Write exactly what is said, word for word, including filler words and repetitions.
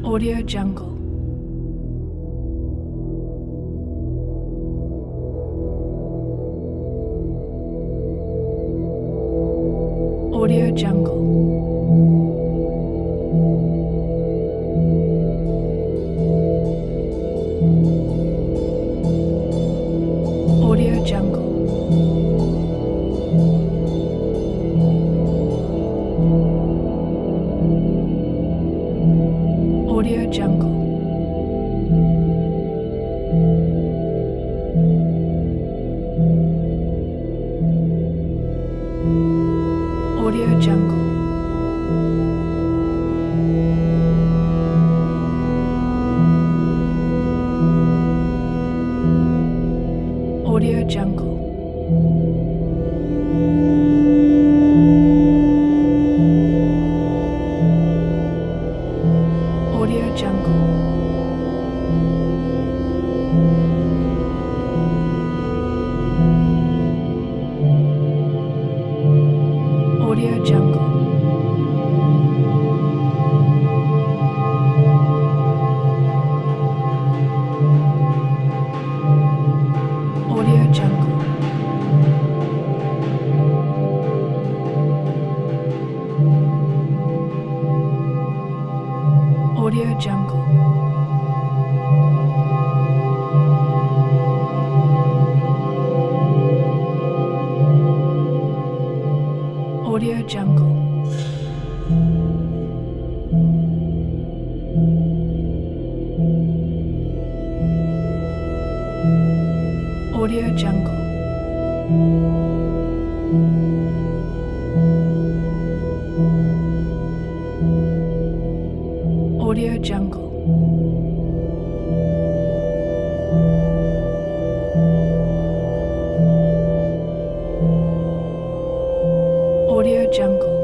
Audio Jungle. Audio Jungle. Audio Jungle. Audio Jungle. Audio Jungle. Audio Jungle. Audio Jungle. Audio Jungle. Audio Jungle. Audio Jungle. Audio Jungle. Audio Jungle. Audio Jungle. Audio Jungle.